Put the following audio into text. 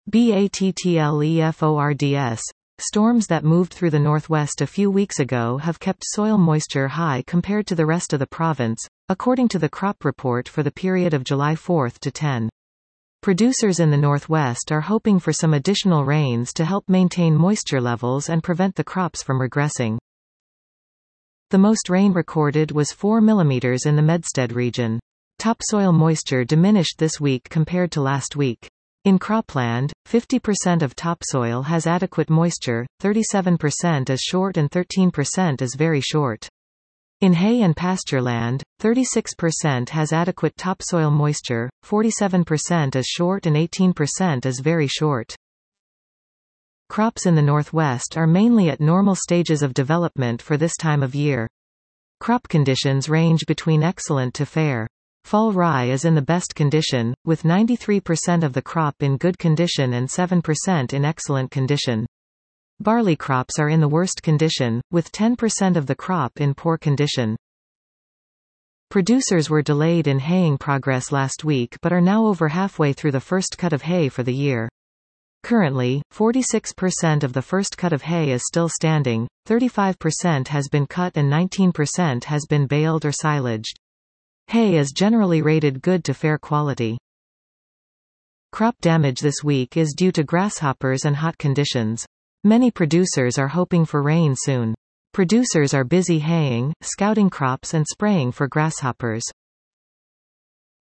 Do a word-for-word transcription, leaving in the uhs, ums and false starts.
BATTLEFORDS. Storms that moved through the northwest a few weeks ago have kept soil moisture high compared to the rest of the province, according to the crop report for the period of July fourth to tenth. Producers in the northwest are hoping for some additional rains to help maintain moisture levels and prevent the crops from regressing. The most rain recorded was four millimeters in the Medstead region. Topsoil moisture diminished this week compared to last week. In cropland, fifty percent of topsoil has adequate moisture, thirty-seven percent is short and thirteen percent is very short. In hay and pastureland, thirty-six percent has adequate topsoil moisture, forty-seven percent is short and eighteen percent is very short. Crops in the northwest are mainly at normal stages of development for this time of year. Crop conditions range between excellent to fair. Fall rye is in the best condition, with ninety-three percent of the crop in good condition and seven percent in excellent condition. Barley crops are in the worst condition, with ten percent of the crop in poor condition. Producers were delayed in haying progress last week but are now over halfway through the first cut of hay for the year. Currently, forty-six percent of the first cut of hay is still standing, thirty-five percent has been cut and nineteen percent has been baled or silaged. Hay is generally rated good to fair quality. Crop damage this week is due to grasshoppers and hot conditions. Many producers are hoping for rain soon. Producers are busy haying, scouting crops and spraying for grasshoppers.